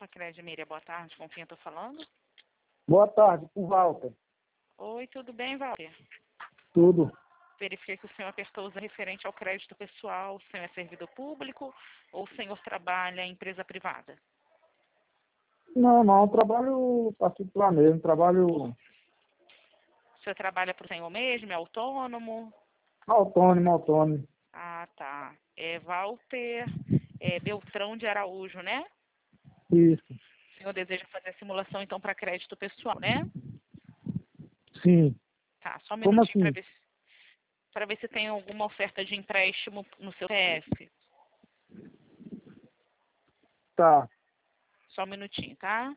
Sacred Miriam, boa tarde. Com quem eu tô falando? Boa tarde, com o Walter. Oi, tudo bem, Walter? Tudo. Verifiquei que o senhor apertou o referente ao crédito pessoal. O senhor é servidor público ou o senhor trabalha em empresa privada? Não, trabalho particular mesmo, trabalho O senhor trabalha para o senhor mesmo? É autônomo? autônomo. Ah, tá. É Walter Beltrão de Araújo, né? Isso, O senhor deseja fazer a simulação, então, para crédito pessoal, né? sim. Tá, só um Como minutinho assim? para ver se tem alguma oferta de empréstimo no seu CPF. Tá. Só um minutinho, tá?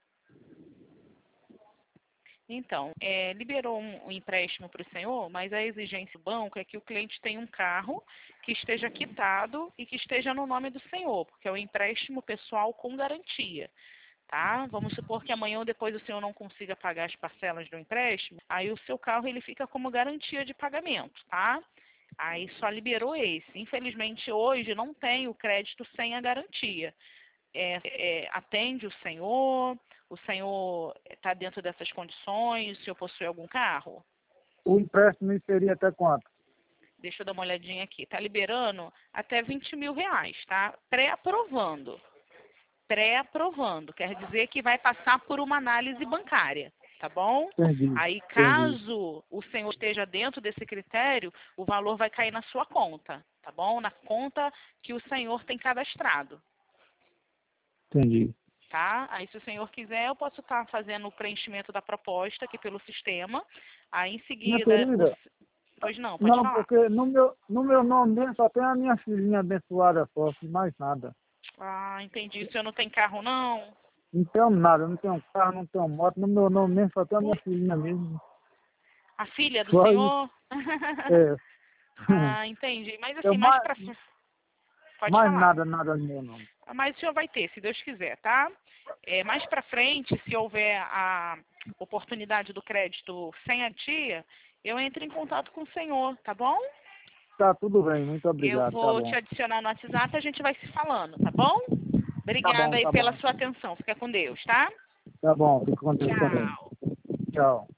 Então, liberou um empréstimo para o senhor, mas a exigência do banco é que o cliente tenha um carro que esteja quitado e que esteja no nome do senhor, porque é um empréstimo pessoal com garantia, tá? Vamos supor que amanhã ou depois o senhor não consiga pagar as parcelas do empréstimo, aí o seu carro ele fica como garantia de pagamento, tá? Aí só liberou esse. Infelizmente hoje não tem o crédito sem a garantia. Atende o senhor está dentro dessas condições, o senhor possui algum carro? O empréstimo seria até quanto? Deixa eu dar uma olhadinha aqui. Está liberando até 20 mil reais, tá? Pré-aprovando. Pré-aprovando. Quer dizer que vai passar por uma análise bancária, tá bom? Entendi. Aí, caso o senhor esteja dentro desse critério, o valor vai cair na sua conta, tá bom? Na conta que o senhor tem cadastrado. Entendi. Tá? Aí, se o senhor quiser, eu posso estar fazendo o preenchimento da proposta aqui pelo sistema. Aí, em Minha seguida, querida, Pois não, pode não, falar. porque no meu nome mesmo só tem a minha filhinha abençoada só, sem mais nada. Ah, entendi. O senhor não tem carro, não? Não tenho nada, não tenho carro, não tenho moto, no meu nome mesmo só tem a minha Ui, filhinha mesmo. a filha do Só isso, senhor? é. Ah, entendi. Mas Eu assim, mais pra frente. Pode mais falar. nada no meu nome. Mas o senhor vai ter, se Deus quiser, tá? Mais pra frente, se houver a oportunidade do crédito sem a tia, eu entro em contato com o senhor, tá bom? Tá, tudo bem, muito Eu obrigado, tá vou te bom. adicionar no WhatsApp e a gente vai se falando, tá bom? Tá Obrigada bom, aí tá pela bom. sua atenção. Fica com Deus, tá? Tá bom, fico com Deus também. Tchau. Tchau.